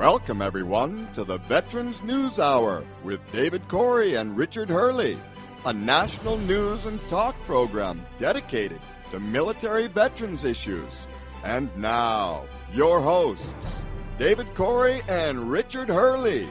Welcome, everyone, to the Veterans News Hour with David Corey and Richard Hurley, a national news and talk program dedicated to military veterans issues. And now, your hosts, David Corey and Richard Hurley.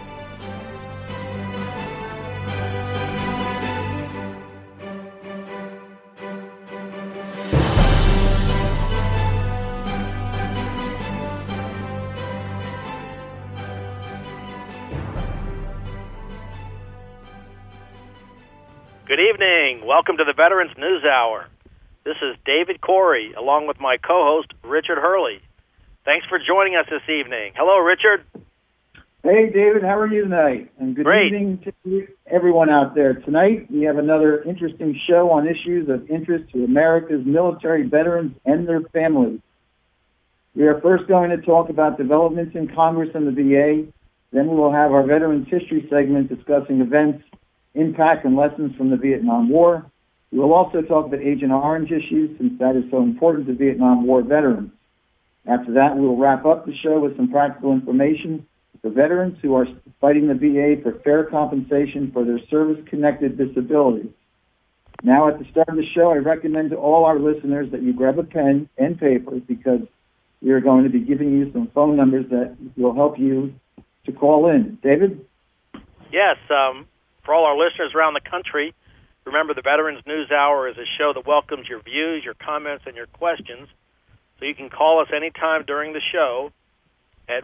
Good evening. Welcome to the Veterans News Hour. This is David Corey, along with my co-host, Richard Hurley. Thanks for joining us this evening. Hello, Richard. Hey, David. How are you tonight? And good evening to everyone out there. Tonight, we have another interesting show on issues of interest to America's military veterans and their families. We are first going to talk about developments in Congress and the VA. Then we will have our Veterans History segment discussing events, impact, and lessons from the Vietnam War. We will also talk about Agent Orange issues, since that is so important to Vietnam War veterans. After that, we will wrap up the show with some practical information for veterans who are fighting the VA for fair compensation for their service-connected disabilities. Now, at the start of the show, I recommend to all our listeners that you grab a pen and paper, because we are going to be giving you some phone numbers that will help you to call in. David? Yes, for all our listeners around the country, remember the Veterans News Hour is a show that welcomes your views, your comments, and your questions. So you can call us anytime during the show at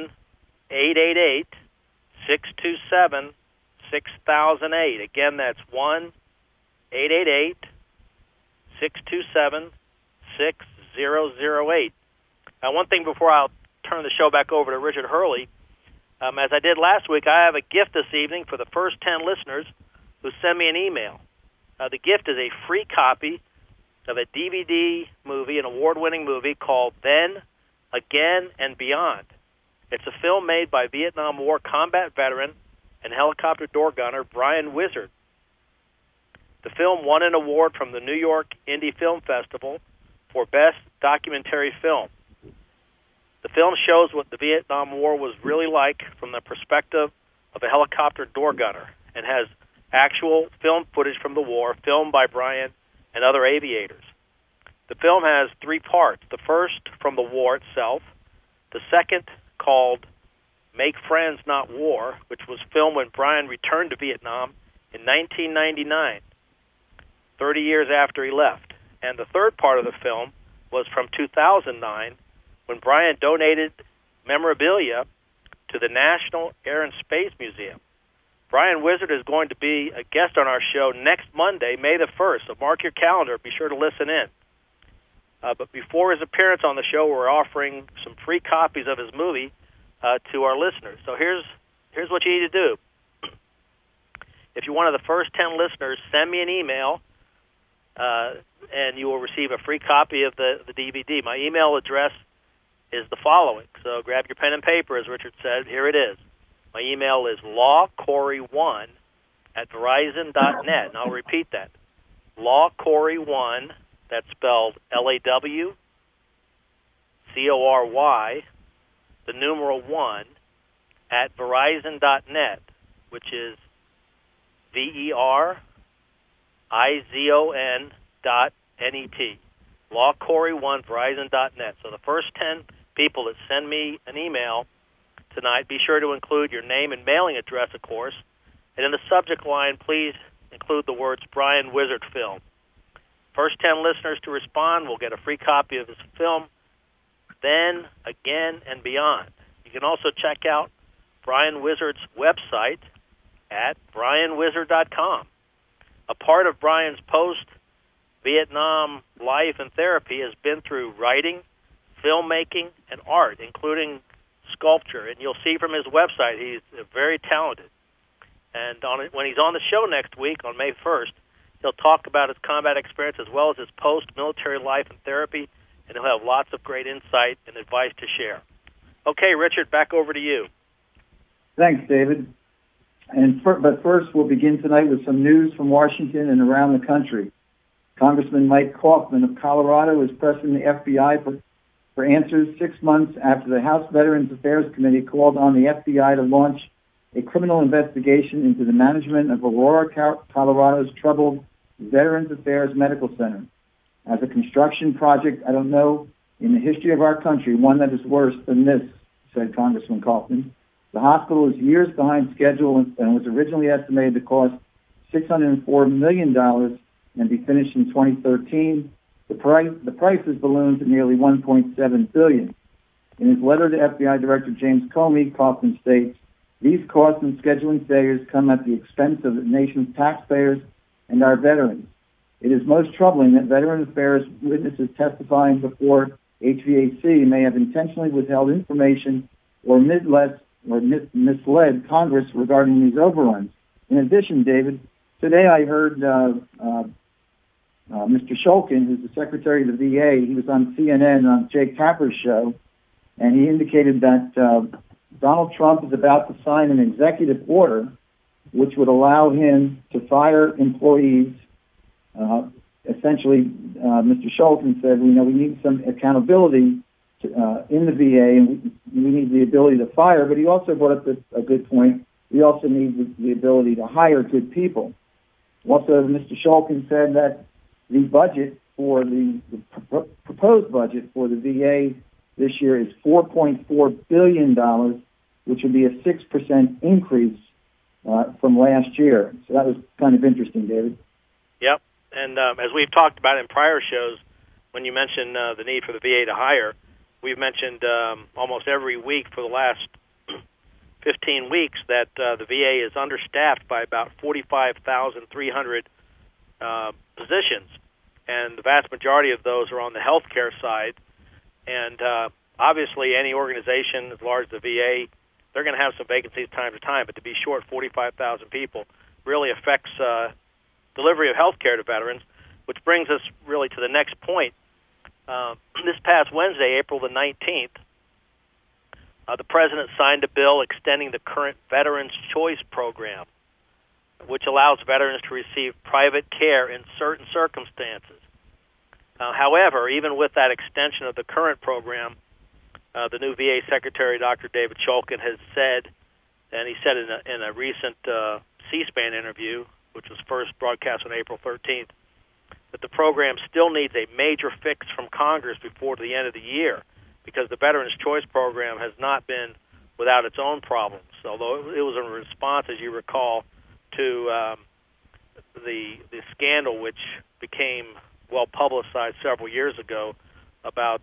1-888-627-6008. Again, that's 1-888-627-6008. One thing before I'll turn the show back over to Richard Hurley, as I did last week, I have a gift this evening for the first 10 listeners who send me an email. The gift is a free copy of a DVD movie, an award-winning movie called Then, Again, and Beyond. It's a film made by Vietnam War combat veteran and helicopter door gunner Brian Wizard. The film won an award from the New York Indie Film Festival for Best Documentary Film. The film shows what the Vietnam War was really like from the perspective of a helicopter door gunner, and has actual film footage from the war filmed by Brian and other aviators. The film has three parts. The first from the war itself, the second called Make Friends Not War, which was filmed when Brian returned to Vietnam in 1999, 30 years after he left. And the third part of the film was from 2009, when Brian donated memorabilia to the National Air and Space Museum. Brian Wizard is going to be a guest on our show next Monday, May the 1st, so mark your calendar. Be sure to listen in. But before his appearance on the show, we're offering some free copies of his movie to our listeners. So here's what you need to do. If you're one of the first 10 listeners, send me an email, and you will receive a free copy of the DVD. My email address is the following. So grab your pen and paper, as Richard said. Here it is. My email is lawcorey1@verizon.net. And I'll repeat that. Lawcorey1, that's spelled LAWCORY, the numeral 1, at verizon.net, which is VERIZON.net. Lawcorey1, verizon.net. So the first 10 people that send me an email tonight, be sure to include your name and mailing address, of course. And in the subject line, please include the words Brian Wizard Film. First 10 listeners to respond will get a free copy of his film, Then, Again, and Beyond. You can also check out Brian Wizard's website at brianwizard.com. A part of Brian's post-Vietnam life and therapy has been through writing, filmmaking, and art, including sculpture. And you'll see from his website he's very talented. And when he's on the show next week, on May 1st, he'll talk about his combat experience as well as his post-military life and therapy, and he'll have lots of great insight and advice to share. Okay, Richard, back over to you. Thanks, David. But first, we'll begin tonight with some news from Washington and around the country. Congressman Mike Kaufman of Colorado is pressing the FBI for answers 6 months after the House Veterans Affairs Committee called on the FBI to launch a criminal investigation into the management of Aurora, Colorado's troubled Veterans Affairs Medical Center. As a construction project, I don't know in the history of our country one that is worse than this, said Congressman Kaufman. The hospital is years behind schedule and was originally estimated to cost $604 million and be finished in 2013. The price has ballooned to nearly $1.7 billion. In his letter to FBI Director James Comey, Kaufman states, these costs and scheduling failures come at the expense of the nation's taxpayers and our veterans. It is most troubling that Veterans Affairs witnesses testifying before HVAC may have intentionally withheld information or misled Congress regarding these overruns. In addition, David, today I heard Mr. Shulkin, who's the Secretary of the VA, he was on CNN on Jake Tapper's show, and he indicated that Donald Trump is about to sign an executive order which would allow him to fire employees. Essentially, Mr. Shulkin said, we need some accountability in the VA, and we need the ability to fire, but he also brought up a good point. We also need the ability to hire good people. Also, Mr. Shulkin said that the budget for the proposed budget for the VA this year is $4.4 billion, which would be a 6% increase from last year. So that was kind of interesting, David. Yep. And as we've talked about in prior shows, when you mentioned the need for the VA to hire, we've mentioned almost every week for the last 15 weeks that the VA is understaffed by about 45,300 positions, and the vast majority of those are on the healthcare side. And obviously, any organization as large as the VA, they're going to have some vacancies time to time, but to be short 45,000 people really affects delivery of health care to veterans, which brings us really to the next point. This past Wednesday, April the 19th, the President signed a bill extending the current Veterans Choice Program, which allows veterans to receive private care in certain circumstances. However, even with that extension of the current program, the new VA Secretary, Dr. David Shulkin, has said, and he said in a recent C-SPAN interview, which was first broadcast on April 13th, that the program still needs a major fix from Congress before the end of the year, because the Veterans Choice Program has not been without its own problems. Although it was in response, as you recall, to the scandal which became well publicized several years ago about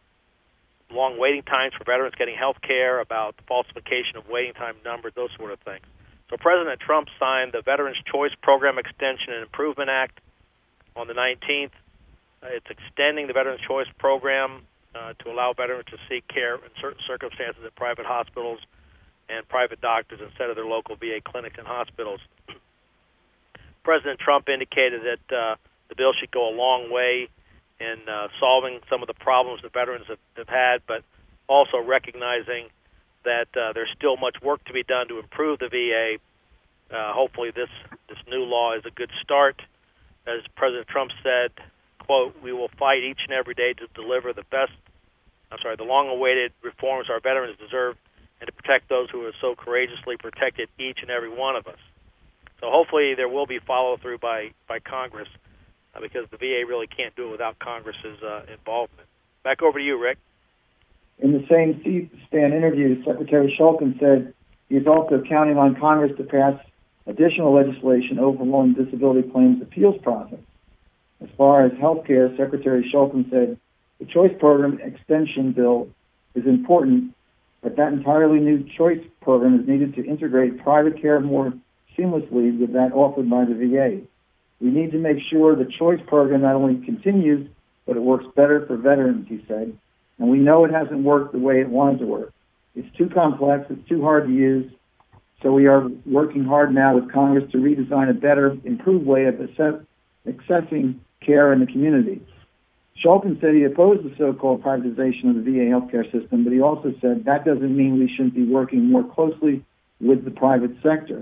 long waiting times for veterans getting health care, about falsification of waiting time numbers, those sort of things. So President Trump signed the Veterans Choice Program Extension and Improvement Act on the 19th. It's extending the Veterans Choice Program to allow veterans to seek care in certain circumstances at private hospitals and private doctors instead of their local VA clinics and hospitals. President Trump indicated that the bill should go a long way in solving some of the problems that veterans have had, but also recognizing that there's still much work to be done to improve the VA. Hopefully this new law is a good start. As President Trump said, quote, "We will fight each and every day to deliver the long-awaited reforms our veterans deserve and to protect those who have so courageously protected each and every one of us." So hopefully there will be follow-through by Congress, because the VA really can't do it without Congress's involvement. Back over to you, Rick. In the same C-SPAN interview, Secretary Shulkin said he's also counting on Congress to pass additional legislation overhauling disability claims appeals process. As far as health care, Secretary Shulkin said the choice program extension bill is important, but that entirely new choice program is needed to integrate private care more seamlessly with that offered by the VA. We need to make sure the choice program not only continues, but it works better for veterans, he said. And we know it hasn't worked the way it wanted to work. It's too complex, it's too hard to use, so we are working hard now with Congress to redesign a better, improved way of accessing care in the community. Shulkin said he opposed the so-called privatization of the VA healthcare system, but he also said that doesn't mean we shouldn't be working more closely with the private sector.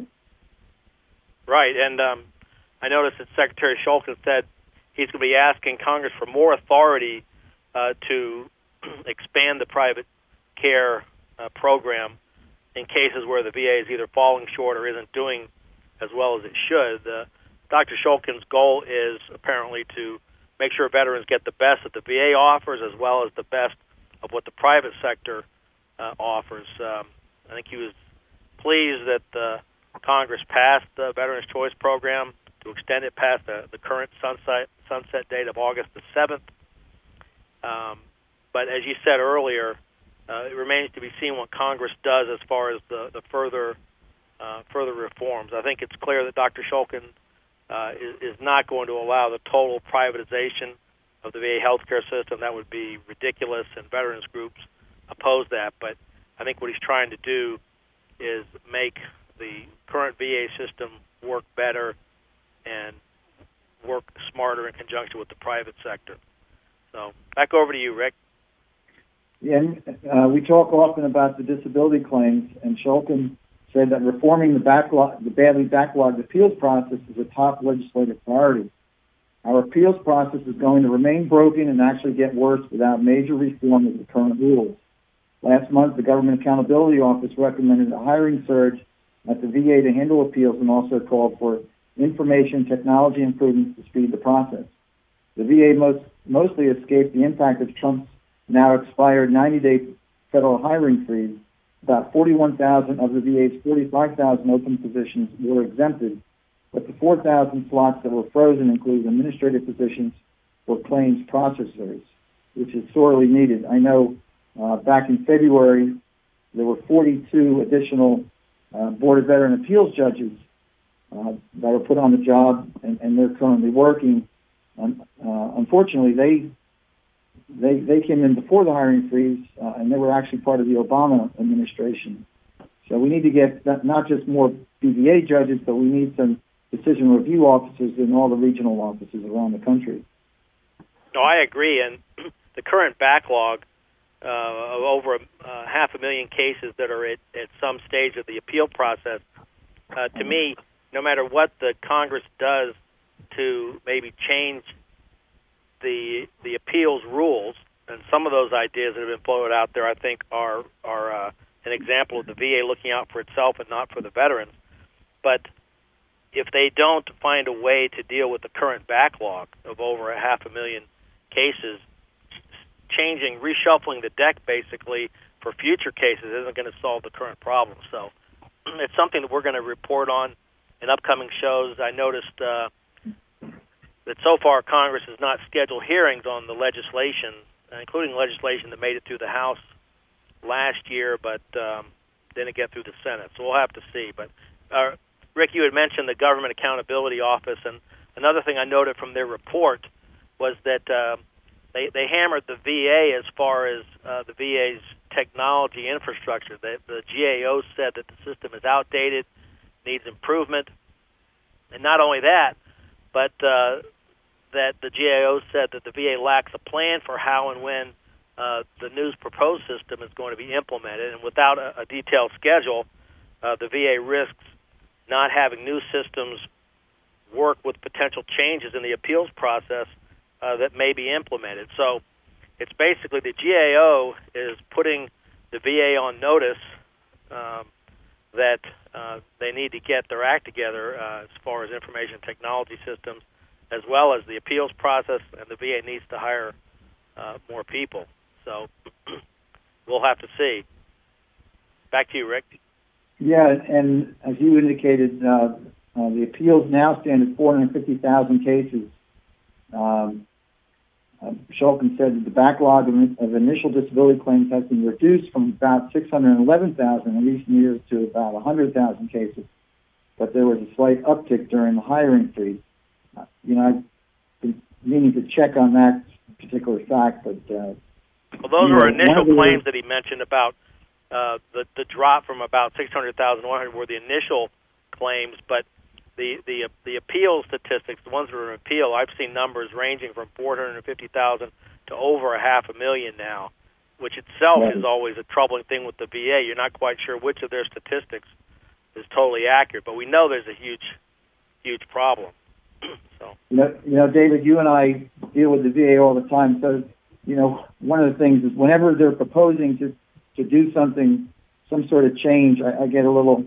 Right, and I noticed that Secretary Shulkin said he's going to be asking Congress for more authority to expand the private care program in cases where the VA is either falling short or isn't doing as well as it should. Dr. Shulkin's goal is apparently to make sure veterans get the best that the VA offers as well as the best of what the private sector offers. I think he was pleased that Congress passed the Veterans Choice Program to extend it past the current sunset date of August the 7th. But as you said earlier, it remains to be seen what Congress does as far as the further reforms. I think it's clear that Dr. Shulkin is not going to allow the total privatization of the VA healthcare system. That would be ridiculous, and veterans groups oppose that. But I think what he's trying to do is make the current VA system work better and work smarter in conjunction with the private sector. So back over to you, Rick. Yeah, we talk often about the disability claims, and Shulkin said that reforming the badly backlogged appeals process is a top legislative priority. Our appeals process is going to remain broken and actually get worse without major reform of the current rules. Last month, the Government Accountability Office recommended a hiring surge at the VA to handle appeals and also called for information technology improvements to speed the process. The VA mostly escaped the impact of Trump's now expired 90-day federal hiring freeze. About 41,000 of the VA's 45,000 open positions were exempted, but the 4,000 slots that were frozen include administrative positions for claims processors, which is sorely needed. I know back in February, there were 42 additional Board of Veteran Appeals judges that were put on the job, and they're currently working. Unfortunately, they came in before the hiring freeze, and they were actually part of the Obama administration. So we need to get not just more BVA judges, but we need some decision review officers in all the regional offices around the country. No, I agree. And the current backlog of over 500,000 cases that are at some stage of the appeal process, to me, no matter what the Congress does to maybe change the appeals rules, and some of those ideas that have been floated out there, I think, are an example of the VA looking out for itself and not for the veterans. But if they don't find a way to deal with the current backlog of over 500,000 cases, reshuffling the deck basically for future cases isn't going to solve the current problem. So it's something that we're going to report on in upcoming shows. I noticed that so far Congress has not scheduled hearings on the legislation, including legislation that made it through the House last year, but didn't get through the Senate. So we'll have to see. But Rick, you had mentioned the Government Accountability Office, and another thing I noted from their report was that they hammered the VA as far as the VA's technology infrastructure. The GAO said that the system is outdated, needs improvement, and not only that, but that the GAO said that the VA lacks a plan for how and when the new proposed system is going to be implemented, and without a detailed schedule, the VA risks not having new systems work with potential changes in the appeals process that may be implemented. So it's basically the GAO is putting the VA on notice that they need to get their act together as far as information technology systems, as well as the appeals process, and the VA needs to hire more people. So we'll have to see. Back to you, Rick. Yeah, and as you indicated, the appeals now stand at 450,000 cases. Shulkin said that the backlog of initial disability claims has been reduced from about 611,000 in recent years to about 100,000 cases, but there was a slight uptick during the hiring freeze. I've been meaning to check on that particular fact, but well, those were initial claims that he mentioned about the drop from about 600,000 to 100 were the initial claims, but the appeal statistics, the ones that are in appeal, I've seen numbers ranging from 450,000 to over 500,000 now, which itself is always a troubling thing with the VA. You're not quite sure which of their statistics is totally accurate, but we know there's a huge problem. So, David, you and I deal with the VA all the time. So one of the things is whenever they're proposing to do something, some sort of change, I get a little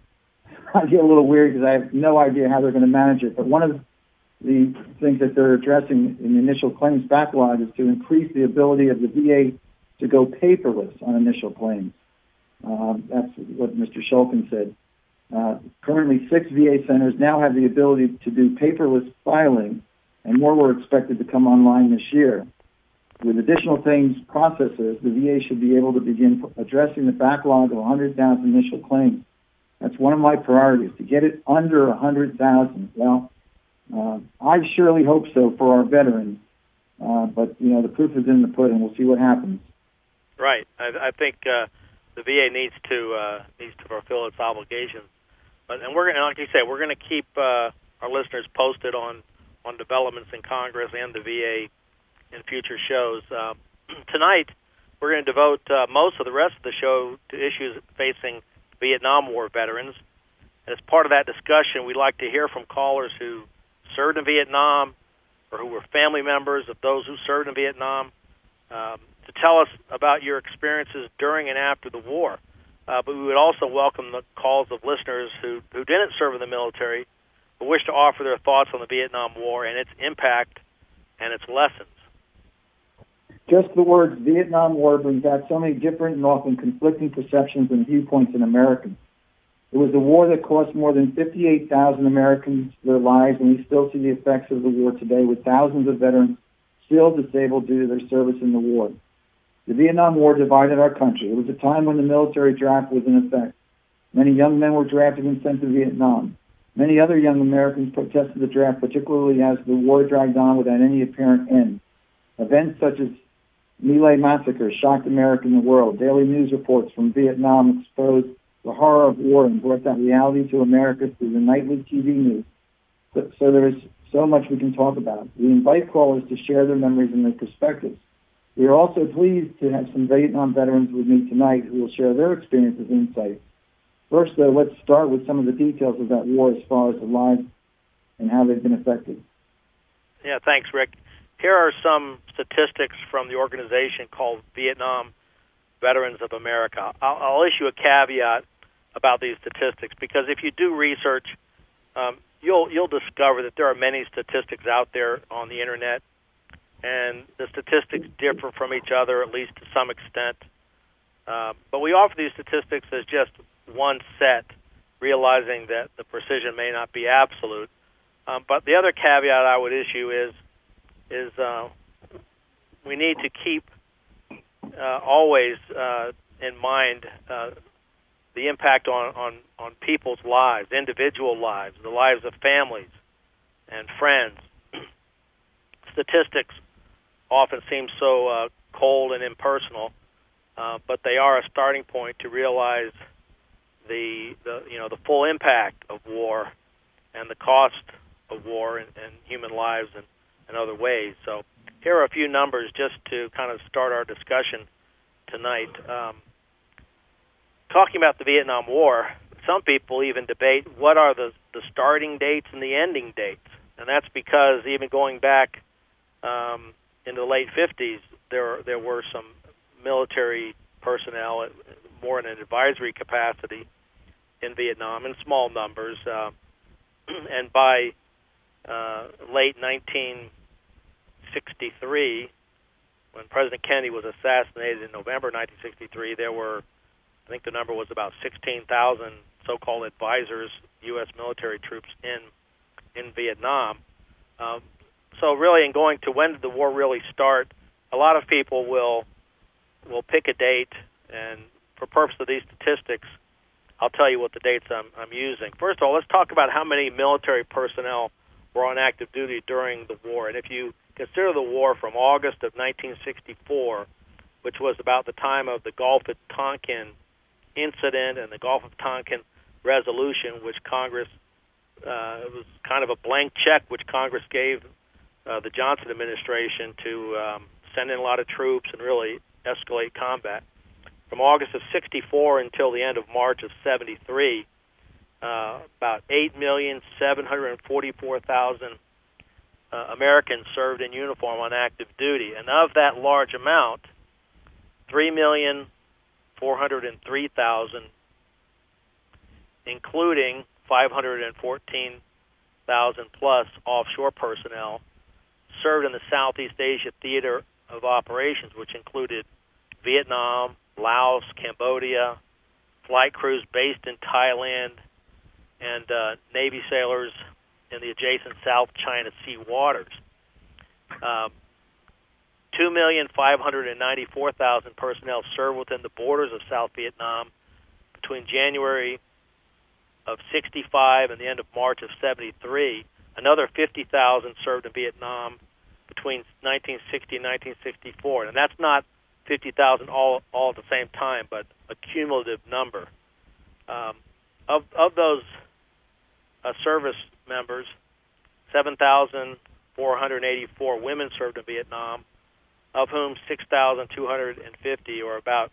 weird because I have no idea how they're going to manage it. But one of the things that they're addressing in the initial claims backlog is to increase the ability of the VA to go paperless on initial claims. That's what Mr. Shulkin said. Currently, 6 VA centers now have the ability to do paperless filing, and more were expected to come online this year. With additional claims processors, the VA should be able to begin addressing the backlog of 100,000 initial claims. That's one of my priorities, to get it under 100,000. Well, I surely hope so for our veterans, but the proof is in the pudding. We'll see what happens. Right. I think the VA needs to fulfill its obligations, and we're going, like you say, we're going to keep our listeners posted on developments in Congress and the VA in future shows. Tonight, we're going to devote most of the rest of the show to issues facing Vietnam War veterans. And as part of that discussion, we'd like to hear from callers who served in Vietnam or who were family members of those who served in Vietnam, to tell us about your experiences during and after the war. But we would also welcome the calls of listeners who didn't serve in the military but wish to offer their thoughts on the Vietnam War and its impact and its lessons. Just the words Vietnam War brings out so many different and often conflicting perceptions and viewpoints in Americans. It was a war that cost more than 58,000 Americans their lives, and we still see the effects of the war today, with thousands of veterans still disabled due to their service in the war. The Vietnam War divided our country. It was a time when the military draft was in effect. Many young men were drafted and sent to Vietnam. Many other young Americans protested the draft, particularly as the war dragged on without any apparent end. Events such as My Lai massacre shocked America and the world. Daily news reports from Vietnam exposed the horror of war and brought that reality to America through the nightly TV news. So there is so much we can talk about. We invite callers to share their memories and their perspectives. We are also pleased to have some Vietnam veterans with me tonight who will share their experiences and insights. First, though, let's start with some of the details of that war as far as the lives and how they've been affected. Yeah, thanks, Rick. Here are some statistics from the organization called Vietnam Veterans of America. I'll issue a caveat about these statistics because if you do research, you'll discover that there are many statistics out there on the internet, and the statistics differ from each other, at least to some extent. But we offer these statistics as just one set, realizing that the precision may not be absolute. But the other caveat I would issue is we need to keep always in mind the impact on people's lives, individual lives, the lives of families and friends. Statistics often seem so cold and impersonal, but they are a starting point to realize the full impact of war and the cost of war and human lives and other ways. So here are a few numbers just to kind of start our discussion tonight. Talking about the Vietnam War, some people even debate what are the starting dates and the ending dates. And that's because even going back into the late 50s, there were some military personnel, more in an advisory capacity in Vietnam, in small numbers. And by late 1963, when President Kennedy was assassinated in November 1963, there were, I think the number was about 16,000 so-called advisors, U.S. military troops in Vietnam. So really, in going to when did the war really start, a lot of people will pick a date, and for purpose of these statistics, I'll tell you what the dates I'm using. First of all, let's talk about how many military personnel were on active duty during the war. And if you consider the war from August of 1964, which was about the time of the Gulf of Tonkin incident and the Gulf of Tonkin resolution, which Congress, it was kind of a blank check which Congress gave the Johnson administration to send in a lot of troops and really escalate combat. From August of 64 until the end of March of 73, about 8,744,000 Americans served in uniform on active duty. And of that large amount, 3,403,000, including 514,000 plus offshore personnel, served in the Southeast Asia Theater of Operations, which included Vietnam, Laos, Cambodia, flight crews based in Thailand, and Navy sailors in the adjacent South China Sea waters. 2,594,000 personnel served within the borders of South Vietnam between January of 65 and the end of March of 73. Another 50,000 served in Vietnam between 1960 and 1964. And that's not 50,000 all at the same time, but a cumulative number. Of those service members, 7,484 women served in Vietnam, of whom 6,250, or about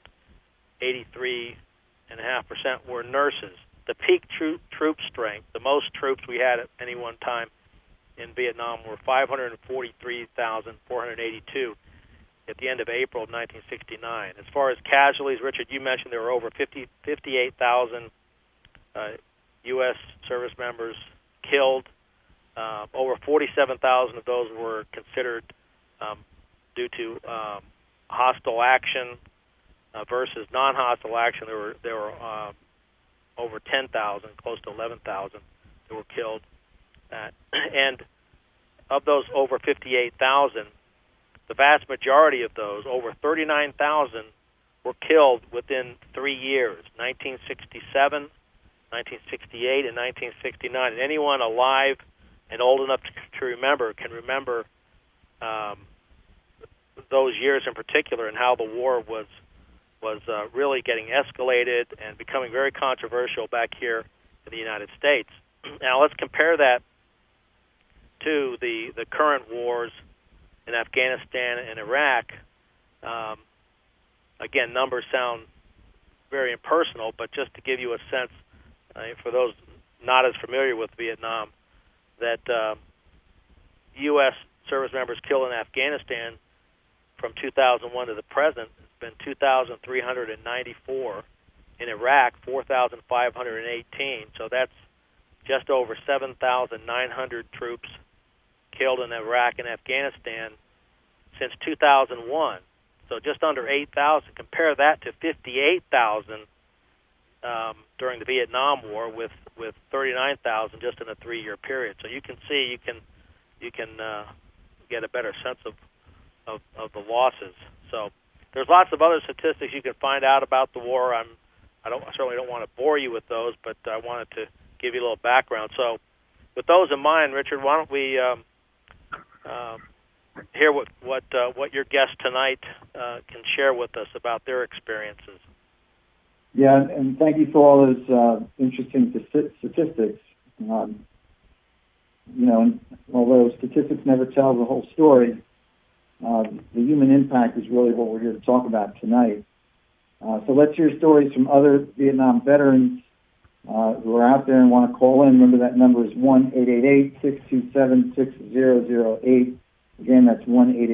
83.5%, were nurses. The peak troop strength, the most troops we had at any one time in Vietnam, were 543,482 at the end of April of 1969. As far as casualties, Richard, you mentioned there were over 58,000 U.S. service members killed. Over 47,000 of those were considered due to hostile action versus non-hostile action. There were over 10,000, close to 11,000 that were killed. And of those over 58,000, the vast majority of those, over 39,000, were killed within 3 years, 1967, 1968, and 1969. And anyone alive and old enough to remember can remember those years in particular, and how the war was really getting escalated and becoming very controversial back here in the United States. Now let's compare that to the current wars in Afghanistan and Iraq. Again, numbers sound very impersonal, but just to give you a sense, for those not as familiar with Vietnam, that U.S. service members killed in Afghanistan from 2001 to the present has been 2,394. In Iraq, 4,518. So that's just over 7,900 troops killed in Iraq and Afghanistan since 2001. So just under 8,000. Compare that to 58,000 during the Vietnam War, with 39,000 just in a 3-year period. So you can see you can get a better sense of the losses. So there's lots of other statistics you can find out about the war. I certainly don't want to bore you with those, but I wanted to give you a little background. So with those in mind, Richard, why don't we hear what your guest tonight can share with us about their experiences. Yeah, and thank you for all those interesting statistics. And although statistics never tell the whole story, the human impact is really what we're here to talk about tonight. So let's hear stories from other Vietnam veterans who are out there and want to call in. Remember, that number is 1-888-627-6008. Again, that's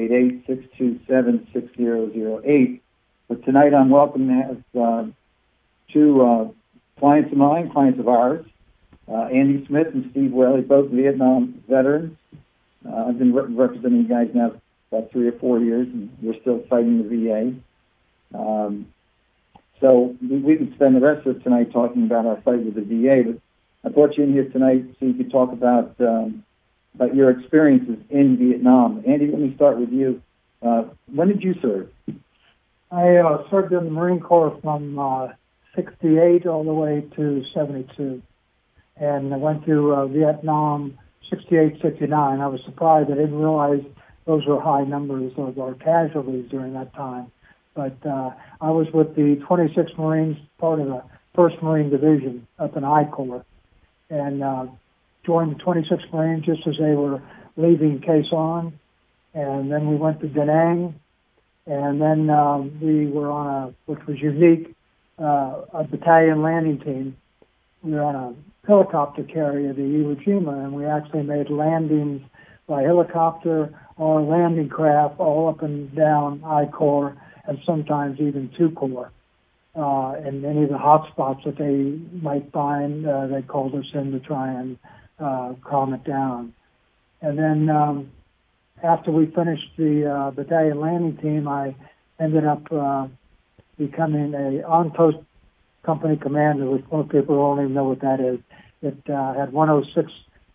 1-888-627-6008. But tonight I'm welcome to have two clients of mine, clients of ours, Andy Smith and Steve Whaley, both Vietnam veterans. I've been representing you guys now about 3 or 4 years, and we're still fighting the VA. So we could spend the rest of tonight talking about our fight with the VA, but I brought you in here tonight so you could talk about your experiences in Vietnam. Andy, let me start with you. When did you serve? I served in the Marine Corps from 68 all the way to 72. And I went to Vietnam 68, 69. I was surprised. I didn't realize those were high numbers of our casualties during that time. But I was with the 26th Marines, part of the 1st Marine Division up in I Corps, and joined the 26th Marines just as they were leaving Quezon. On. And then we went to Da Nang, and then we were on which was unique, a battalion landing team. We were on a helicopter carrier, the Iwo Jima, and we actually made landings by helicopter or landing craft all up and down I-Corps, and sometimes even 2-Corps. And any of the hot spots that they might find, they called us in to try and calm it down. And then after we finished the battalion landing team, I ended up becoming a on-post company commander, which most people don't even know what that is. It had 106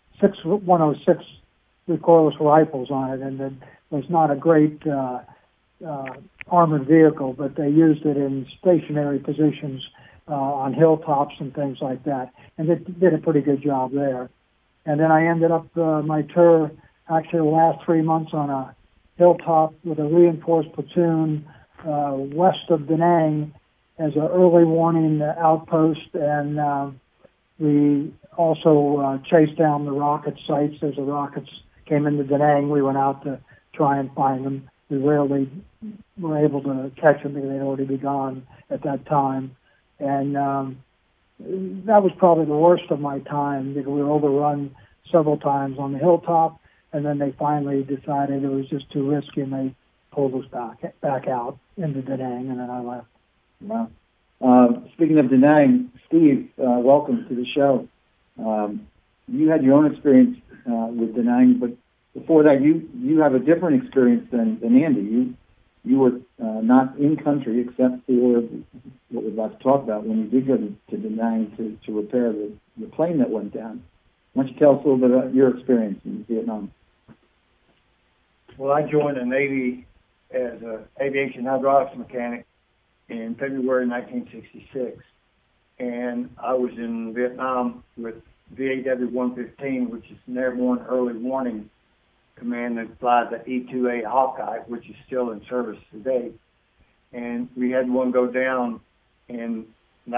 recoilless rifles on it, and it was not a great armored vehicle, but they used it in stationary positions on hilltops and things like that, and it did a pretty good job there. And then I ended up my tour, actually the last 3 months, on a hilltop with a reinforced platoon west of Da Nang as an early warning outpost, and we also chased down the rocket sites. As the rockets came into Da Nang, we went out to try and find them. We rarely were able to catch them because they'd already be gone at that time. And that was probably the worst of my time, because we were overrun several times on the hilltop, and then they finally decided it was just too risky, and they pulled us back out into Da Nang, and then I left. Wow. Speaking of Da Nang, Steve, welcome to the show. You had your own experience with Da Nang, but before that, you have a different experience than Andy. You were not in country except for what we're about to talk about when you did go to Da Nang to repair the plane that went down. Why don't you tell us a little bit about your experience in Vietnam? Well, I joined the Navy as an aviation hydraulics mechanic in February 1966, and I was in Vietnam with VAW-115, which is an Airborne Early Warning Command that flies the E-2A Hawkeye, which is still in service today. And we had one go down in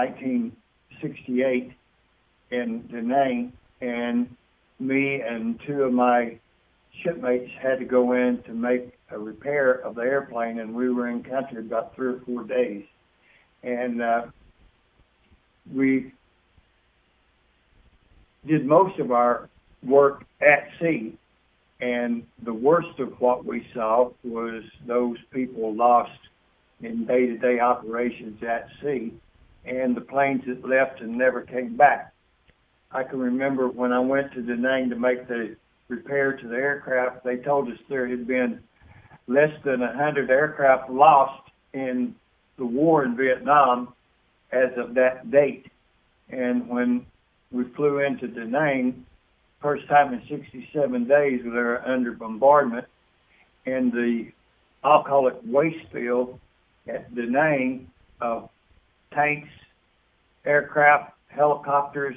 1968 in Da Nang, and me and two of my shipmates had to go in to make a repair of the airplane, and we were in country about 3 or 4 days. And we did most of our work at sea, and the worst of what we saw was those people lost in day-to-day operations at sea, and the planes that left and never came back. I can remember when I went to Da Nang to make the repair to the aircraft, they told us there had been less than 100 aircraft lost in the war in Vietnam as of that date. And when we flew into Da Nang, first time in 67 days we were under bombardment, and the, I'll call it waste field at Da Nang of tanks, aircraft, helicopters,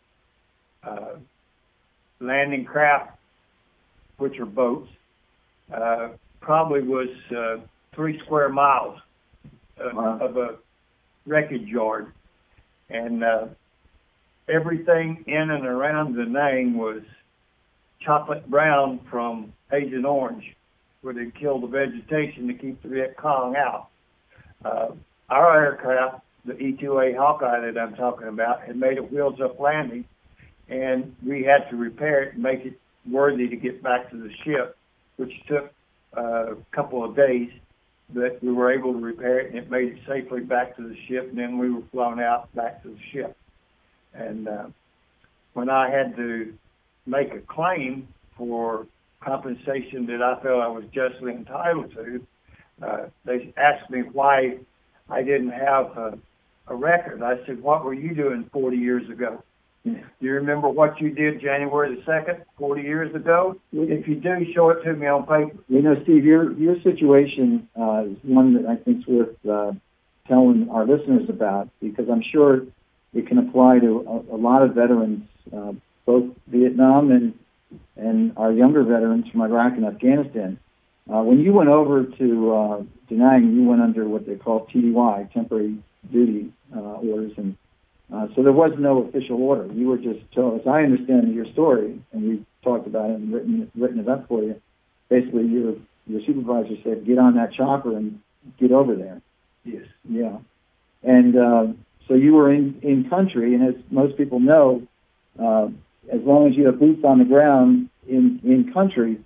landing craft, which are boats, probably was 3 square miles of a wreckage yard. And everything in and around Da Nang was chocolate brown from Agent Orange, where they killed the vegetation to keep the Viet Cong out. Our aircraft, the E-2A Hawkeye that I'm talking about, had made a wheels-up landing, and we had to repair it and make it worthy to get back to the ship, which took a couple of days, but we were able to repair it, and it made it safely back to the ship, and then we were flown out back to the ship. And when I had to make a claim for compensation that I felt I was justly entitled to, they asked me why I didn't have a record. I said, what were you doing 40 years ago? Do you remember what you did January the 2nd, 40 years ago? If you do, show it to me on paper. You know, Steve, your situation is one that I think is worth telling our listeners about, because I'm sure it can apply to a lot of veterans, both Vietnam and our younger veterans from Iraq and Afghanistan. When you went over to Da Nang, you went under what they call TDY, temporary duty orders, and so there was no official order. You were just told, as I understand your story, and we talked about it and written it up for you, basically your supervisor said, get on that chopper and get over there. Yes. Yeah. And so you were in country, and as most people know, as long as you have boots on the ground in country,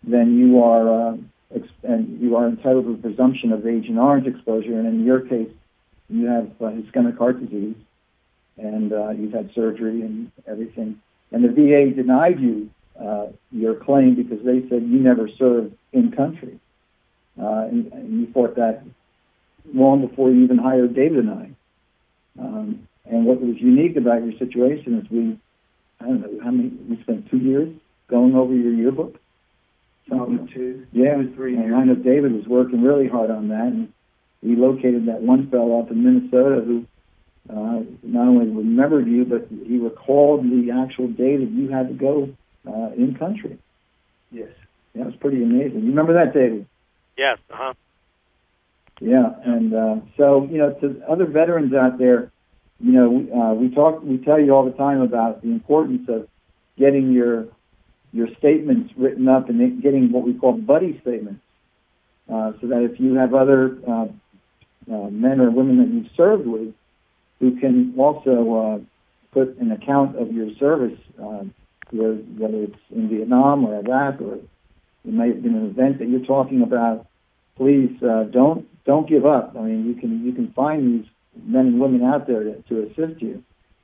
then you are entitled to a presumption of Agent Orange exposure. And in your case, you have ischemic heart disease, and you've had surgery and everything. And the VA denied you your claim because they said you never served in country. And you fought that long before you even hired David and I. And what was unique about your situation is we spent 2 years going over your yearbook. Two. Yeah, it was 3 years. And I know David was working really hard on that, and we located that one fellow up in Minnesota who not only remembered you, but he recalled the actual day that you had to go in country. Yes. That was pretty amazing. You remember that, David? Yes. Uh-huh. Yeah, and so, to other veterans out there, we tell you all the time about the importance of getting your statements written up and getting what we call buddy statements, so that if you have other men or women that you've served with who can also put an account of your service, whether it's in Vietnam or Iraq, or it may have been an event that you're talking about, please don't give up. I mean, you can find these men and women out there to assist you.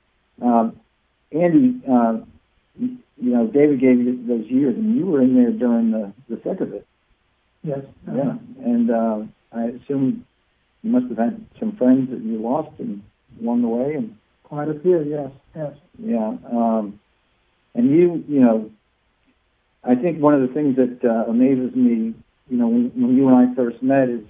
Andy, David gave you those years, and you were in there during the thick of it. Yes. Yeah, and I assume you must have had some friends that you lost along the way, and Quite a few, yes. yeah. And I think one of the things that amazes me, when you and I first met, is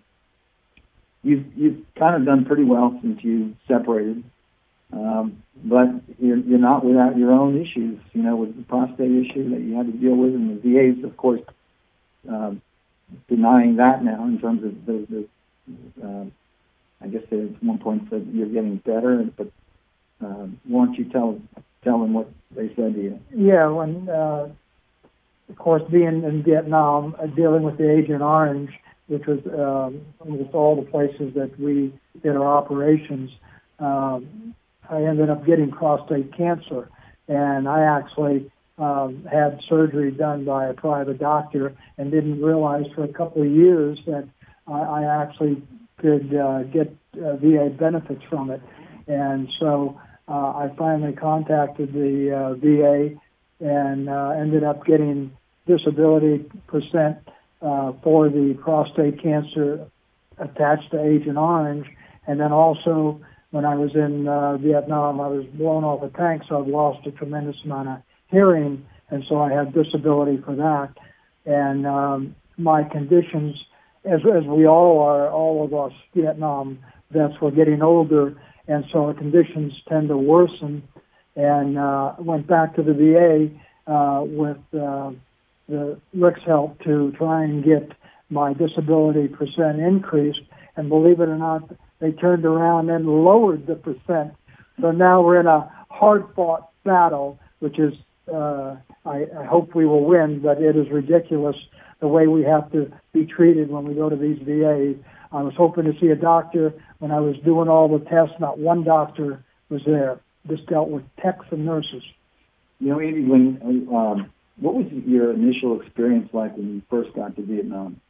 you've kind of done pretty well since you separated. But you're not without your own issues, with the prostate issue that you had to deal with, and the VA's, of course, denying that now in terms of the I guess they at one point said you're getting better, but why don't you tell them what they said to you? Yeah, when, of course, being in Vietnam, dealing with the Agent Orange, which was almost all the places that we did our operations, I ended up getting prostate cancer, and I actually had surgery done by a private doctor and didn't realize for a couple of years that I actually could get VA benefits from it. And so I finally contacted the VA and ended up getting disability percent for the prostate cancer attached to Agent Orange. And then also, when I was in Vietnam, I was blown off a tank, so I've lost a tremendous amount of hearing, and so I had disability for that. And my conditions, as we all are, all of us Vietnam vets were getting older, and so our conditions tend to worsen. And went back to the VA with the Rick's help to try and get my disability percent increased. And believe it or not, they turned around and lowered the percent. So now we're in a hard-fought battle, which is, I hope we will win, but it is ridiculous the way we have to be treated when we go to these VAs. I was hoping to see a doctor. When I was doing all the tests, not one doctor was there. Just dealt with techs and nurses. Andy, what was your initial experience like when you first got to Vietnam?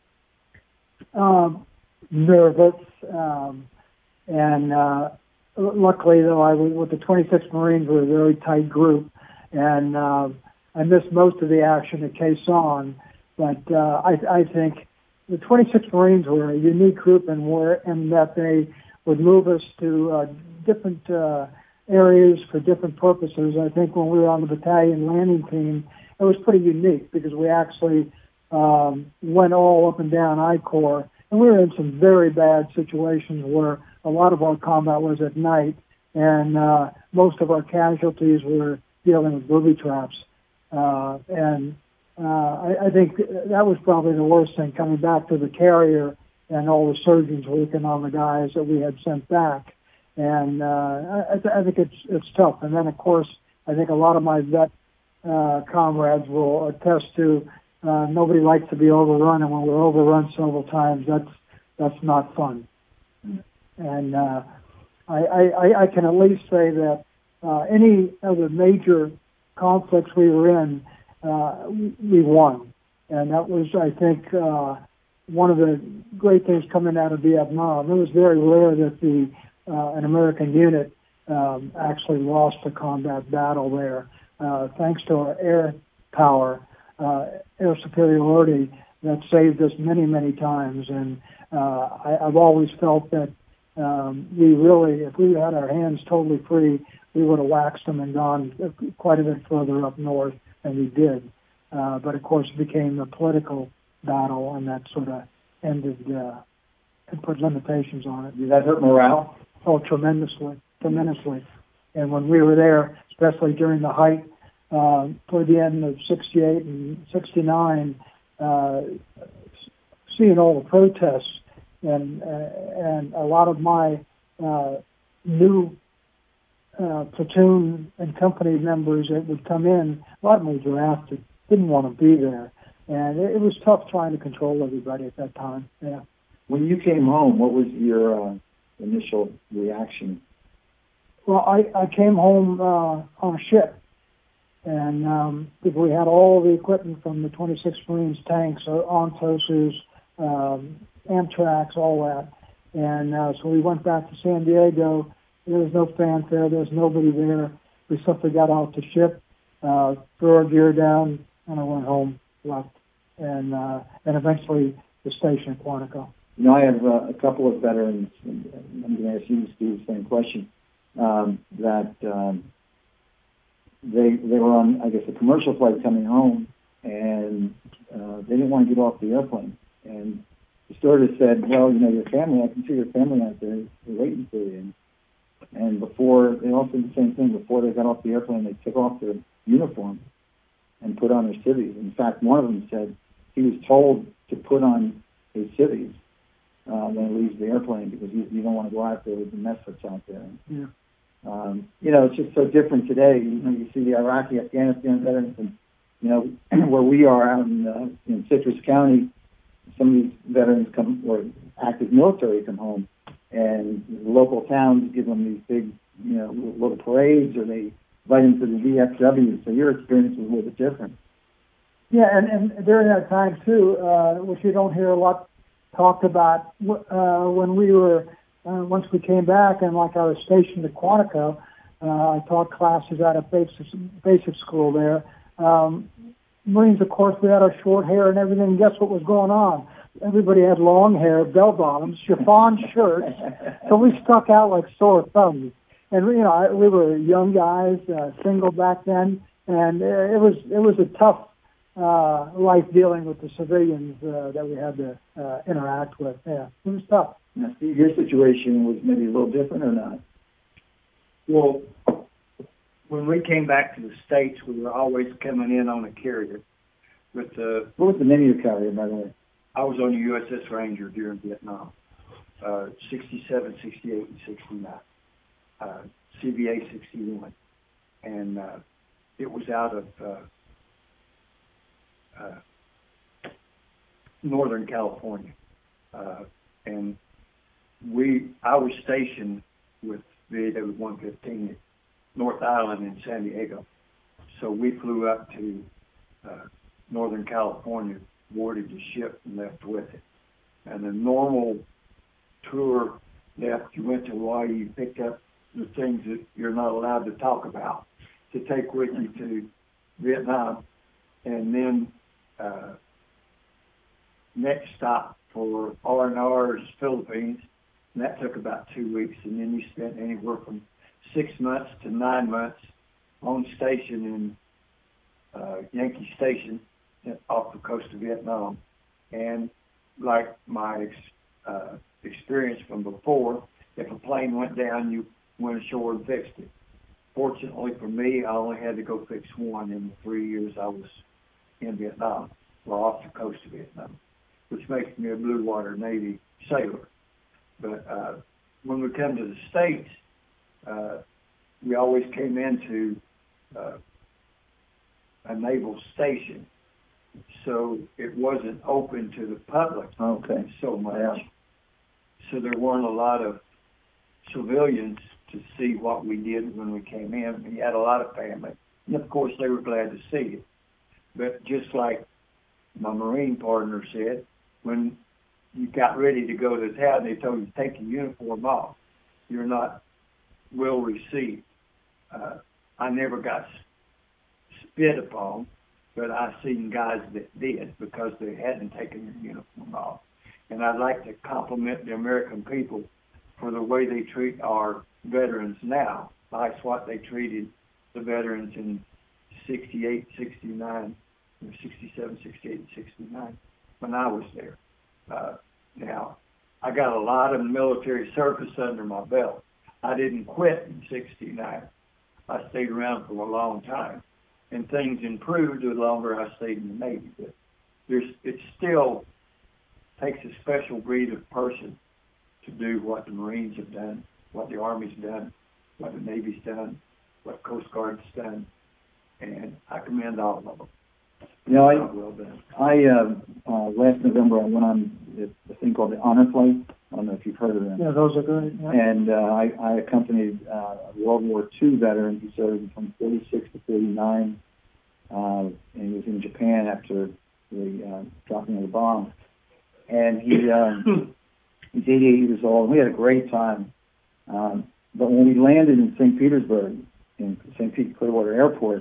Nervous. And luckily, though, I was with the 26th Marines. We're a very tight group, and I missed most of the action at Quai Son. But I think the 26th Marines were a unique group in that they would move us to different areas for different purposes. I think when we were on the battalion landing team, it was pretty unique because we actually went all up and down I Corps, and we were in some very bad situations where a lot of our combat was at night, and most of our casualties were dealing with booby traps. I think that was probably the worst thing, coming back to the carrier and all the surgeons working on the guys that we had sent back. And I think it's tough. And then, of course, I think a lot of my vet comrades will attest to nobody likes to be overrun, and when we're overrun several times, that's not fun. And I can at least say that any of the major conflicts we were in, we won. And that was, I think, one of the great things coming out of Vietnam. It was very rare that an American unit actually lost a combat battle there. Thanks to our air power, air superiority, that saved us many, many times. And I've always felt that we really, if we had our hands totally free, we would have waxed them and gone quite a bit further up north than we did. But of course, it became a political battle, and that sort of ended and put limitations on it. Did that hurt morale? Oh, tremendously. And when we were there, especially during the height, toward the end of 68 and 69, seeing all the protests and a lot of my new platoon and company members that would come in, a lot of them were drafted, didn't want to be there. And it was tough trying to control everybody at that time. Yeah. When you came home, what was your initial reaction? Well, I came home on a ship, and we had all the equipment from the 26th Marines tanks, Ontoses, Amtracs, all that. And so we went back to San Diego. There was no fanfare. There was nobody there. We simply got out the ship, threw our gear down, and I went home, left, and eventually the station at Quantico. You know, I have a couple of veterans, and I'm going to ask you to do the same question, that they were on, I guess, a commercial flight coming home, and they didn't want to get off the airplane. And the stewardess said, well, you know, your family, I can see your family out there, they're waiting for you. And before, they all said the same thing, before they got off the airplane, they took off their uniform and put on their civvies. In fact, one of them said he was told to put on his civvies when he leaves the airplane, because you don't want to go out there with the mess that's out there. Yeah. You know, it's just so different today. You know, you see the Iraqi, Afghanistan veterans, and, you know, where we are out in Citrus County, some of these veterans come, or active military come home, and the local towns give them these big, you know, little parades, or they invite them to the VFW. So your experience was a little bit different. Yeah, and during that time, too, which you don't hear a lot talked about, when we were, once we came back, and like I was stationed at Quantico, I taught classes out of basic school there. Marines, of course, we had our short hair and everything. Guess what was going on? Everybody had long hair, bell-bottoms, chiffon shirts, so we stuck out like sore thumbs. And, you know, we were young guys, single back then, and it was a tough life dealing with the civilians that we had to interact with. Yeah, it was tough. Now, Steve, your situation was maybe a little different or not? Well, when we came back to the States, we were always coming in on a carrier. What was the name of your carrier, by the way? I was on the USS Ranger during Vietnam, 67, 68, and 69, CVA 61. And it was out of Northern California. And I was stationed with VAW 115 at North Island in San Diego. So we flew up to Northern California, boarded the ship, and left with it. And the normal tour left, you went to Hawaii, you picked up the things that you're not allowed to talk about to take with you to Vietnam. And then next stop for R&R's Philippines, and that took about 2 weeks. And then you spent anywhere from 6 months to 9 months on station in Yankee Station off the coast of Vietnam. And like my experience from before, if a plane went down, you went ashore and fixed it. Fortunately for me, I only had to go fix one in the 3 years I was in Vietnam, or off the coast of Vietnam, which makes me a Blue Water Navy sailor. But when we come to the States, we always came into a naval station, so it wasn't open to the public so much. Yeah. So there weren't a lot of civilians to see what we did when we came in. We had a lot of family, and of course they were glad to see it. But just like my Marine partner said, when you got ready to go to town, they told you to take your uniform off. You're not well received. I never got spit upon, but I've seen guys that did because they hadn't taken their uniform off. And I'd like to compliment the American people for the way they treat our veterans now. Like what they treated the veterans in 68, 69, or 67, 68, 69 when I was there. Now, I got a lot of military service under my belt. I didn't quit in 69. I stayed around for a long time. And things improved the longer I stayed in the Navy. But it still takes a special breed of person to do what the Marines have done, what the Army's done, what the Navy's done, what Coast Guard's done. And I commend all of them. You know, well done. Last November I went on a thing called the Honor Flight. I don't know if you've heard of them. Yeah, those are great. Yeah. And I accompanied a World War II veteran who served from 46 to 49, and he was in Japan after the dropping of the bomb. And he's 88 years old. And we had a great time. But when we landed in St. Petersburg, in St. Pete Clearwater Airport,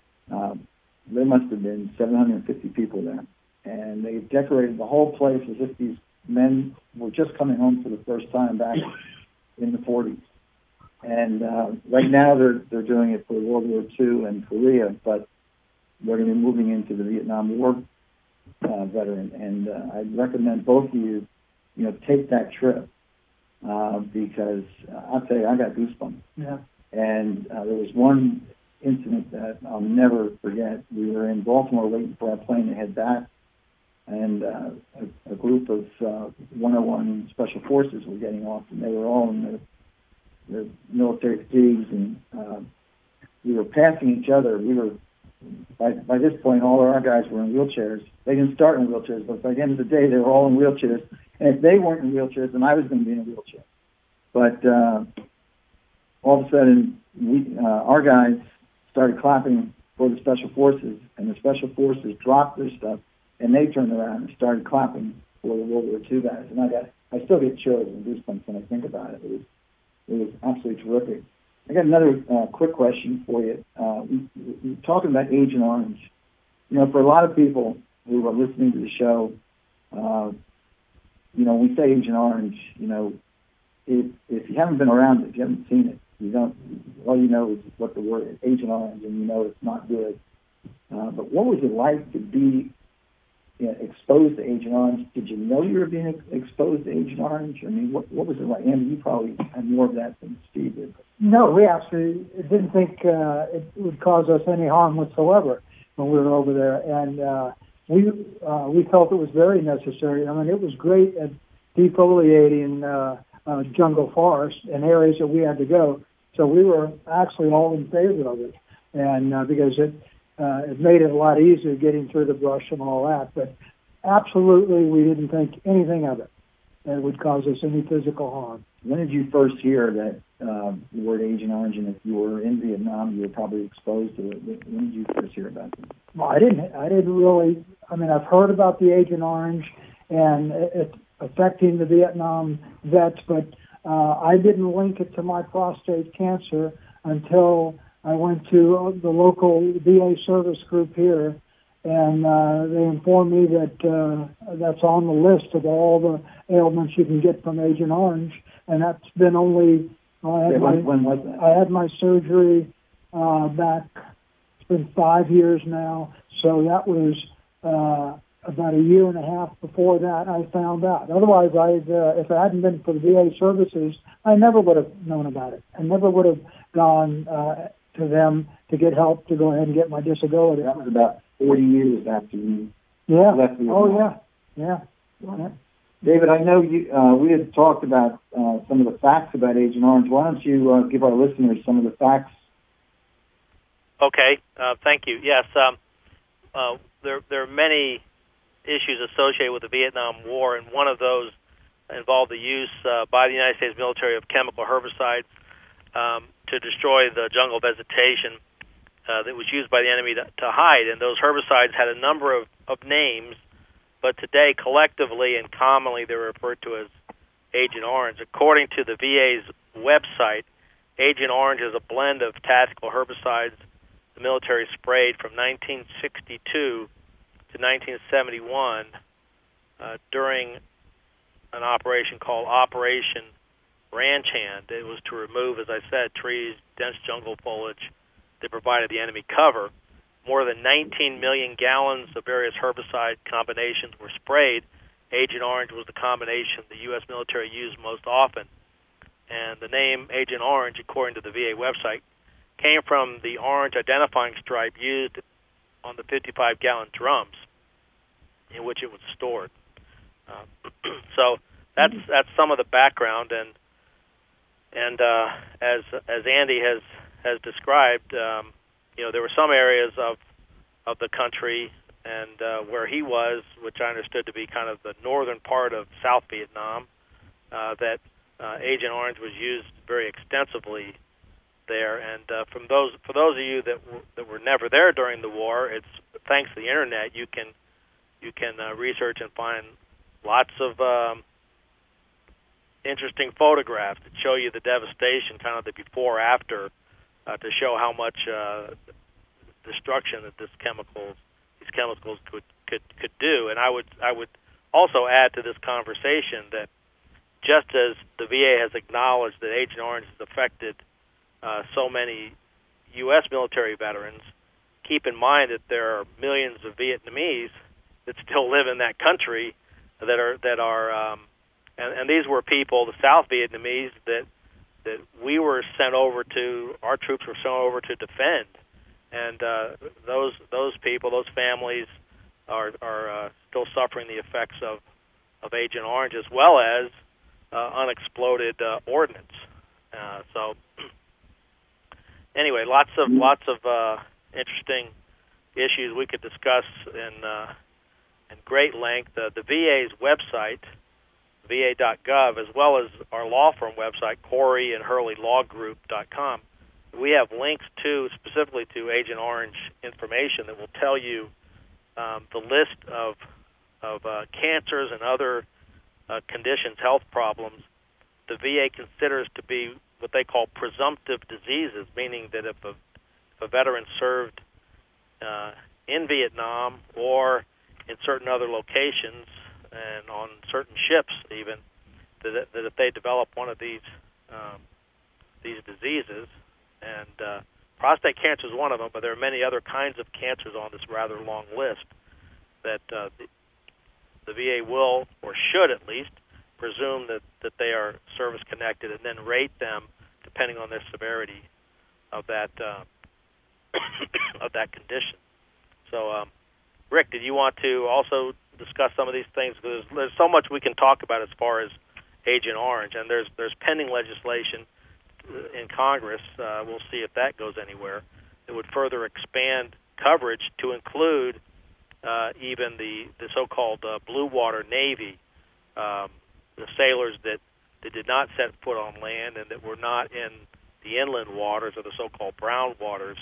there must have been 750 people there. And they decorated the whole place as if these men were just coming home for the first time back in the 40s. And right now they're doing it for World War II and Korea, but they're going to be moving into the Vietnam War veteran. And I'd recommend both of you, take that trip because I'll tell you, I got goosebumps. Yeah. And there was one incident that I'll never forget. We were in Baltimore waiting for our plane to head back, and a group of 101 Special Forces were getting off, and they were all in their military fatigues, and we were passing each other. We were, by this point, all of our guys were in wheelchairs. They didn't start in wheelchairs, but by the end of the day, they were all in wheelchairs. And if they weren't in wheelchairs, then I was going to be in a wheelchair. But all of a sudden, our guys started clapping for the Special Forces, and the Special Forces dropped their stuff, and they turned around and started clapping for the World War II guys. And I still get chills and goosebumps when I think about it. It was absolutely terrific. I got another quick question for you. We're talking about Agent Orange. For a lot of people who are listening to the show, when we say Agent Orange, if you haven't been around it, if you haven't seen it, all you know is what the word is, Agent Orange, and it's not good. But what was it like to be exposed to Agent Orange? Did you know you were being exposed to Agent Orange? I mean, what was it like? Andy, you probably had more of that than Steve did. No, we actually didn't think it would cause us any harm whatsoever when we were over there, and we felt it was very necessary. I mean, it was great at defoliating jungle forest and areas that we had to go. So we were actually all in favor of it, and because it made it a lot easier getting through the brush and all that. But absolutely, we didn't think anything of it that would cause us any physical harm. When did you first hear that the word Agent Orange, and if you were in Vietnam, you were probably exposed to it? When did you first hear about it? Well, I didn't really. I mean, I've heard about the Agent Orange and it affecting the Vietnam vets, but I didn't link it to my prostate cancer until I went to the local VA service group here, and they informed me that that's on the list of all the ailments you can get from Agent Orange, and that's been only. When was that? I had my surgery back. It's been 5 years now, so that was about a year and a half before that I found out. Otherwise, if it hadn't been for the VA services, I never would have known about it. I never would have gone to them to get help to go ahead and get my disability. That was about 40 years after you left the Yeah. David, I know we had talked about some of the facts about Agent Orange. Why don't you give our listeners some of the facts? Okay, thank you. Yes, there are many issues associated with the Vietnam War, and one of those involved the use by the United States military of chemical herbicides to destroy the jungle vegetation that was used by the enemy to hide. And those herbicides had a number of of names, but today collectively and commonly they're referred to as Agent Orange. According to the VA's website, Agent Orange is a blend of tactical herbicides the military sprayed from 1962 to 1971 during an operation called Operation Ranch Hand. It was to remove, as I said, trees, dense jungle foliage that provided the enemy cover. More than 19 million gallons of various herbicide combinations were sprayed. Agent Orange was the combination the U.S. military used most often. And the name Agent Orange, according to the VA website, came from the orange identifying stripe used on the 55-gallon drums in which it was stored. So that's some of the background, and as Andy has described, there were some areas of the country and where he was, which I understood to be kind of the northern part of South Vietnam, that Agent Orange was used very extensively there. And for those of you that were never there during the war, it's thanks to the internet you can research and find lots of interesting photographs that show you the devastation, kind of the before after, to show how much destruction that these chemicals could do. And I would also add to this conversation that just as the VA has acknowledged that Agent Orange has affected so many U.S. military veterans, keep in mind that there are millions of Vietnamese that still live in that country that are and these were people, the South Vietnamese, that we were sent over to, our troops were sent over to defend, and those people, those families are still suffering the effects of Agent Orange, as well as unexploded ordnance. So anyway, lots of interesting issues we could discuss in great length. The VA's website, va.gov, as well as our law firm website, Corey and Hurley Lawgroup.com, we have links specifically to Agent Orange information that will tell you the list of cancers and other conditions, health problems, the VA considers to be what they call presumptive diseases, meaning that if a veteran served in Vietnam or in certain other locations and on certain ships even, that if they develop one of these diseases, and prostate cancer is one of them, but there are many other kinds of cancers on this rather long list that the VA will, or should at least, presume that they are service-connected and then rate them depending on their severity of that of that condition. So, Rick, did you want to also discuss some of these things? Because there's so much we can talk about as far as Agent Orange, and there's pending legislation in Congress. We'll see if that goes anywhere. It would further expand coverage to include even the so-called Blue Water Navy, the sailors that did not set foot on land and that were not in the inland waters or the so-called brown waters.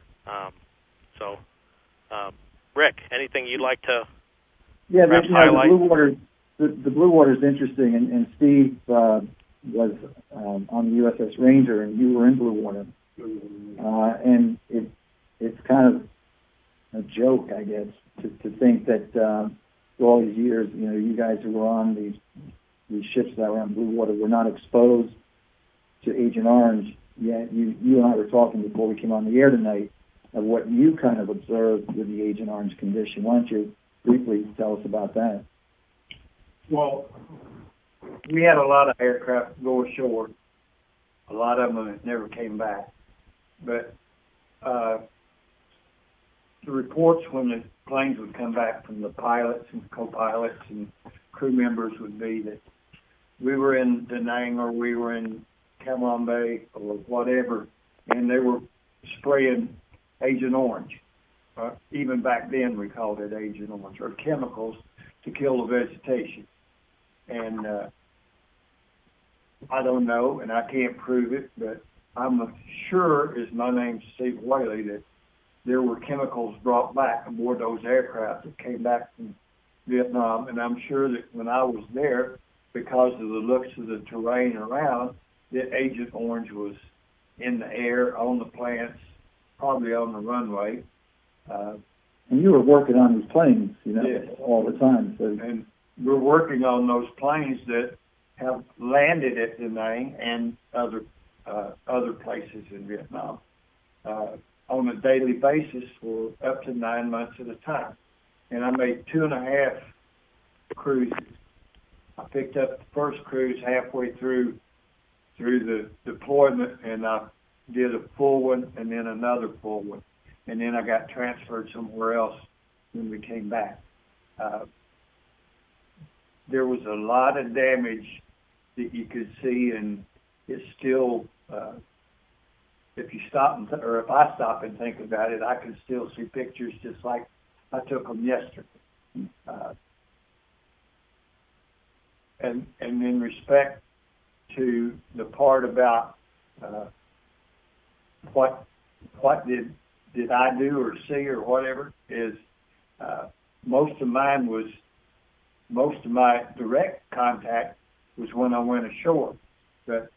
Rick, anything you'd like to highlight? The Blue Water is interesting, and Steve was on the USS Ranger, and you were in Blue Water, and it's kind of a joke, I guess, to think that for all these years, you guys who were on these ships that were on Blue Water were not exposed to Agent Orange. Yet you and I were talking before we came on the air tonight of what you kind of observed with the Agent Orange condition. Why don't you briefly tell us about that? Well, we had a lot of aircraft go ashore. A lot of them never came back. But the reports when the planes would come back from the pilots and co-pilots and crew members would be that we were in Da Nang or we were in Cam Ranh Bay or whatever, and they were spraying Agent Orange. Even back then we called it Agent Orange, or chemicals to kill the vegetation. And I don't know, and I can't prove it, but I'm sure, as my name's Steve Whaley, that there were chemicals brought back aboard those aircraft that came back from Vietnam. And I'm sure that when I was there, because of the looks of the terrain around, that Agent Orange was in the air, on the plants, probably on the runway. And you were working on these planes, Yes. all the time. So. And we're working on those planes that have landed at Da Nang and other places in Vietnam on a daily basis for up to 9 months at a time. And I made 2.5 cruises. I picked up the first cruise halfway through the deployment, and I did a full one and then another full one. And then I got transferred somewhere else when we came back. There was a lot of damage that you could see, and it's still, if you stop or if I stop and think about it, I can still see pictures just like I took them yesterday. And in respect to the part about what did I do or see or whatever, is most of my direct contact was when I went ashore, but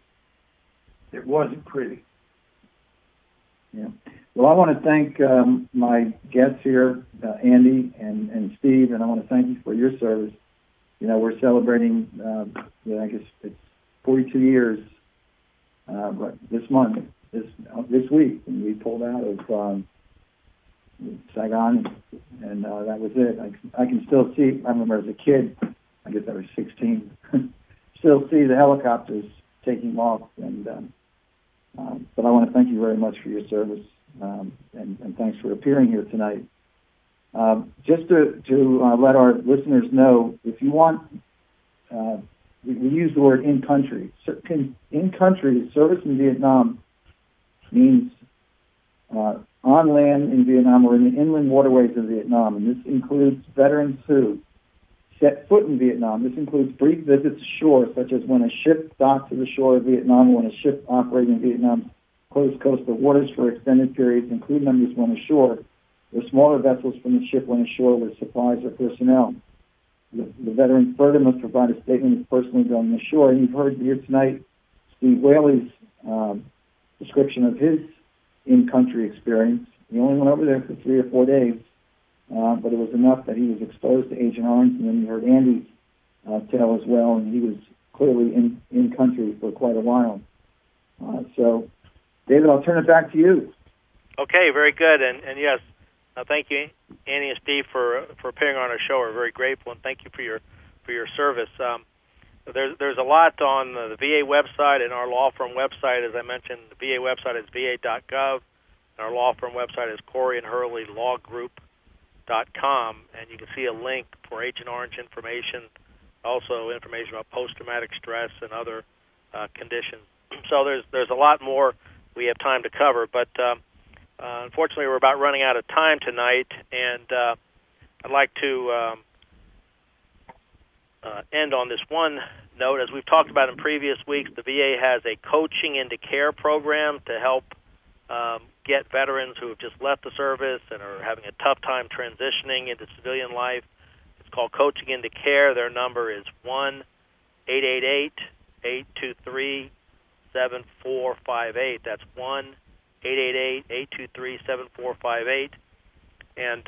it wasn't pretty. Yeah. Well, I want to thank my guests here, Andy and Steve, and I want to thank you for your service. We're celebrating, I guess it's 42 years this month, this week, and we pulled out of Saigon, and that was it. I can still see, I remember as a kid, I guess I was 16, still see the helicopters taking off, and but I want to thank you very much for your service, and thanks for appearing here tonight. Just to let our listeners know, if you want, we use the word in country. In country, service in Vietnam means on land in Vietnam or in the inland waterways of Vietnam, and this includes veterans who set foot in Vietnam. This includes brief visits ashore, such as when a ship docks to the shore of Vietnam or when a ship operating in Vietnam's closed coastal waters for extended periods, including members when ashore, or smaller vessels from the ship when ashore with supplies or personnel. The veteran further must provide a statement of personally going ashore. And you've heard here tonight Steve Whaley's description of his in-country experience. He only went over there for 3 or 4 days, but it was enough that he was exposed to Agent Orange. And then you heard Andy's tale as well, and he was clearly in country for quite a while. So, David, I'll turn it back to you. Okay, very good. And yes, thank you, Andy and Steve, for appearing on our show. We're very grateful, and thank you for your service. There's a lot on the VA website and our law firm website. As I mentioned, the VA website is va.gov, and our law firm website is Corey and Hurley Lawgroup.com, and you can see a link for Agent Orange information, also information about post-traumatic stress and other conditions. So there's a lot more we have time to cover, but unfortunately we're about running out of time tonight, and I'd like to end on this one note. As we've talked about in previous weeks, the VA has a Coaching into Care program to help get veterans who have just left the service and are having a tough time transitioning into civilian life. It's called Coaching into Care. Their number is 1-888-823-7458. That's 1-888-823-7458. And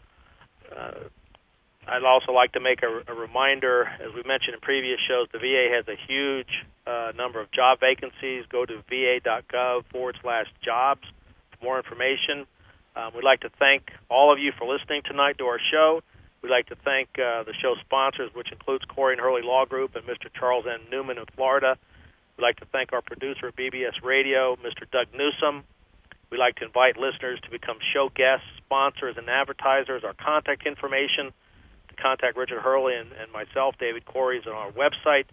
I'd also like to make a reminder, as we mentioned in previous shows, the VA has a huge number of job vacancies. Go to va.gov/jobs for more information. We'd like to thank all of you for listening tonight to our show. We'd like to thank the show sponsors, which includes Corey and Hurley Law Group and Mr. Charles N. Newman of Florida. We'd like to thank our producer at BBS Radio, Mr. Doug Newsom. We'd like to invite listeners to become show guests, sponsors, and advertisers. Our contact information to contact Richard Hurley and myself, David Corey, is on our website,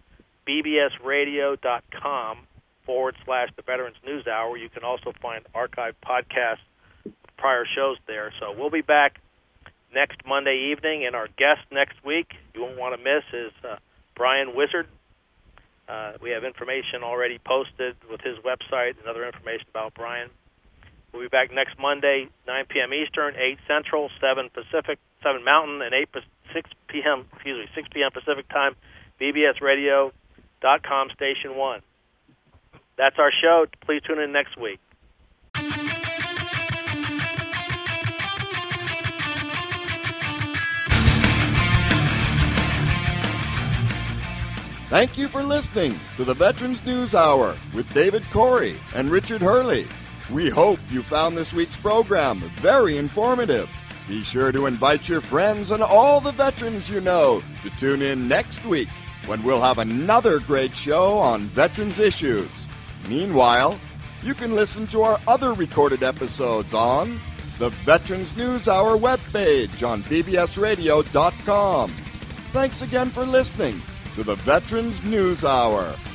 bbsradio.com/The Veterans News Hour. You can also find archived podcasts of prior shows there. So we'll be back next Monday evening, and our guest next week, you won't want to miss, is Brian Wizard. We have information already posted with his website and other information about Brian. We'll be back next Monday, 9 p.m. Eastern, 8 Central, 7 Pacific, 7 Mountain, and 6 p.m. Pacific time, bbsradio.com, Station 1. That's our show. Please tune in next week. Thank you for listening to the Veterans News Hour with David Corey and Richard Hurley. We hope you found this week's program very informative. Be sure to invite your friends and all the veterans you know to tune in next week when we'll have another great show on veterans issues. Meanwhile, you can listen to our other recorded episodes on the Veterans News Hour webpage on bbsradio.com. Thanks again for listening to the Veterans News Hour.